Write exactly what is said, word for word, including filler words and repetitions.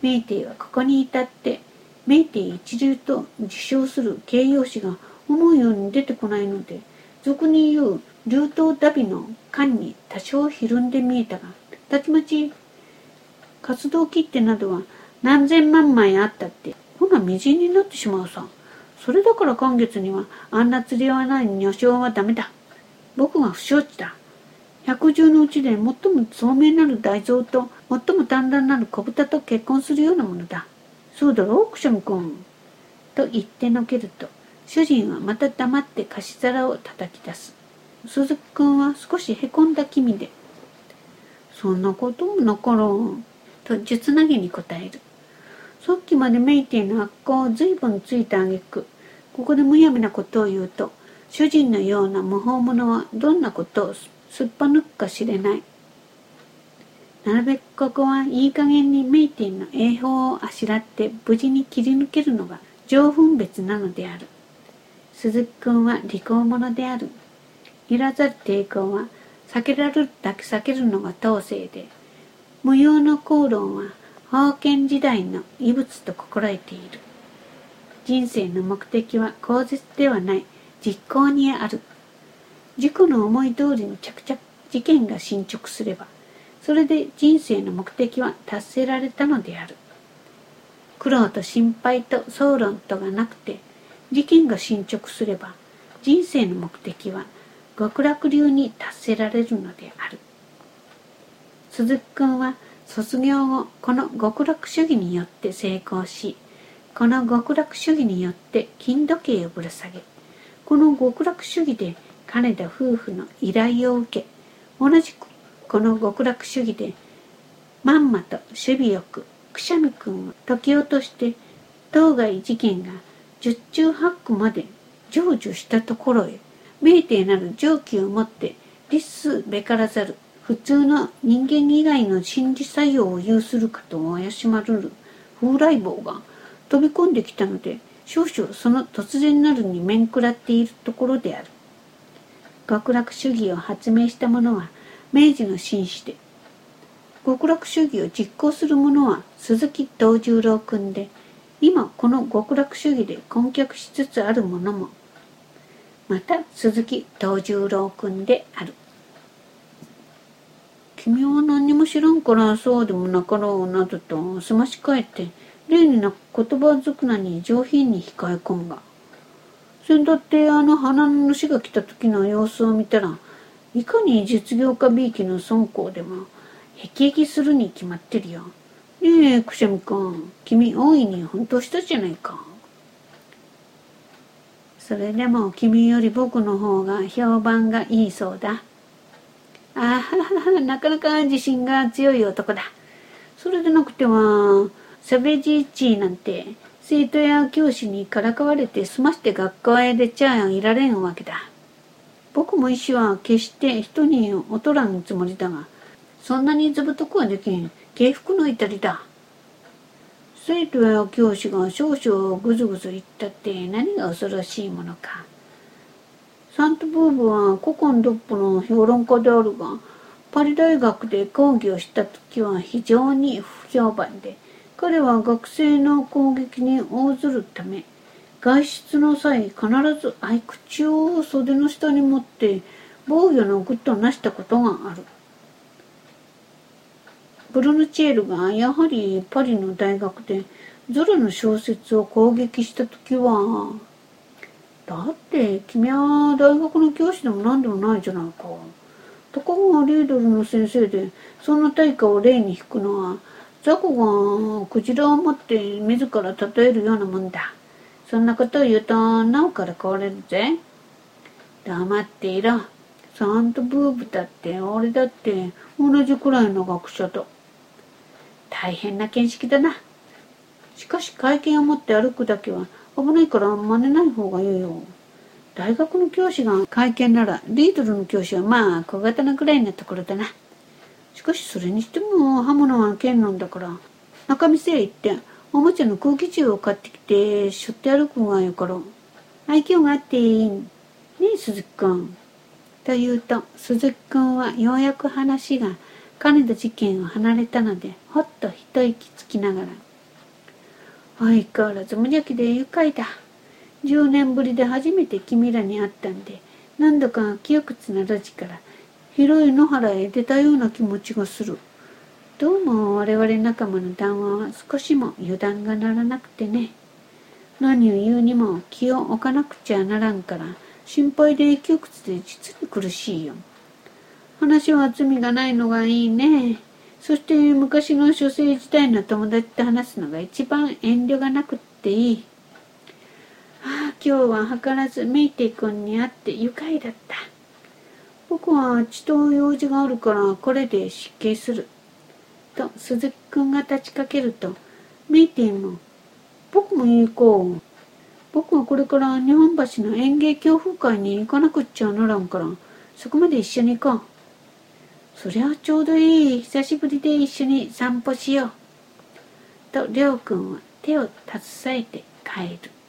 メイテイはここに至ってメイテイ一流と自称する形容詞が思うように出てこないので、俗に言う流頭ダビの間に多少ひるんで見えたが、たちまち活動切手などは何千万枚あったってほなみじんになってしまうさ。それだから今月にはあんな釣り合わない女性はダメだ。僕は不承知だ。百獣のうちで最も聡明なる大蔵と最も短々なる小豚と結婚するようなものだ。そうだろう、くしゃみくん。と言ってのけると、主人はまた黙って菓子皿を叩き出す。鈴木くんは少しへこんだ気味で、そんなこともなからん。と術投げに答える。さっきまでメイティの悪行を随分ついたあげく、ここでむやみなことを言うと、主人のような無法者はどんなことをすっぱ抜くかしれない。なるべくここはいい加減にメイティの栄宝をあしらって無事に切り抜けるのが上分別なのである。鈴木くんは利口者である。いらざる抵抗は避けられるだけ避けるのが当性で、無用の口論は封建時代の遺物と心得ている。人生の目的は口実ではない、実行にある。自己の思い通りに着々事件が進捗すれば、それで人生の目的は達せられたのである。苦労と心配と総論とがなくて、事件が進捗すれば、人生の目的は極楽流に達せられるのである。鈴木くんは卒業後、この極楽主義によって成功し、この極楽主義によって金時計をぶら下げ、この極楽主義で金田夫婦の依頼を受け、同じくこの極楽主義でまんまと守備よくくしゃみくんを解き落として当該事件が十中八九まで成就したところへ、明帝なる常軌をもって立すべからざる普通の人間以外の心理作用を有するかと怪しまるる風来坊が飛び込んできたので、少々その突然なるに面食らっているところである。極楽主義を発明した者は明治の紳士で、極楽主義を実行する者は鈴木藤十郎君で、今この極楽主義で根拠しつつある者もまた鈴木藤十郎君である。君は何も知らんからそうでもなかろうなどとすまし返って例になく言葉少なに上品に控え込んが、せんだってあの花の主が来た時の様子を見たら、いかに実業家びいきの尊公でもへきへきするに決まってるよ。ねえくしゃみくん、君大いに奮闘したじゃないか。それでも君より僕の方が評判がいいそうだ。ああ、なかなか自信が強い男だ。それでなくてはサベジーチーなんて生徒や教師にからかわれて済まして学校へ出ちゃいられんわけだ。僕も医師は決して人に劣らんつもりだが、そんなにずぶとくはできん敬服の至りだ。生徒や教師が少々ぐずぐず言ったって何が恐ろしいものか。サントブーブは古今独歩の評論家であるが、パリ大学で講義をした時は非常に不評判で、彼は学生の攻撃に応ずるため、外出の際必ず合口を袖の下に持って防御の具となしたことがある。ブルヌチェールがやはりパリの大学でゾロの小説を攻撃した時は、だって君は大学の教師でも何でもないじゃないか。たかがリードルの先生でそんな大家を例に引くのは、雑魚がクジラを持って自ら例えるようなもんだ。そんなことを言うとなおから壊れるぜ。黙っていろ。サントブーブだって俺だって同じくらいの学者だ。大変な見識だな。しかし会見を持って歩くだけは危ないから真似ない方がいいよ。大学の教師が会見ならリードルの教師はまあ小型なくらいのところだな。しかしそれにしても刃物は剣なんだから、中店へ行っておもちゃの空気銃を買ってきてしょって歩くがよかろう。愛嬌があっていいねえ鈴木くん。と言うと鈴木くんはようやく話が金田事件を離れたのでほっと一息つきながら、 相変わらず無邪気で愉快だ。じゅうねんぶりで初めて君らに会ったんで、何度か窮屈な路地から広い野原へ出たような気持ちがする。どうも我々仲間の談話は少しも油断がならなくてね。何を言うにも気を置かなくちゃならんから、心配で窮屈で実に苦しいよ。話は罪がないのがいいね。そして昔の書生時代の友達と話すのが一番遠慮がなくっていい。ああ、今日は図らずメイテイ君に会って愉快だった。僕はちと用事があるからこれで失敬する。と鈴木君が立ちかけると、メイテイも、僕も行こう。僕はこれから日本橋の園芸協風会に行かなくっちゃならんから、そこまで一緒に行こう。そりゃちょうどいい。久しぶりで一緒に散歩しよう。と、りょうくんは手を携えて帰る。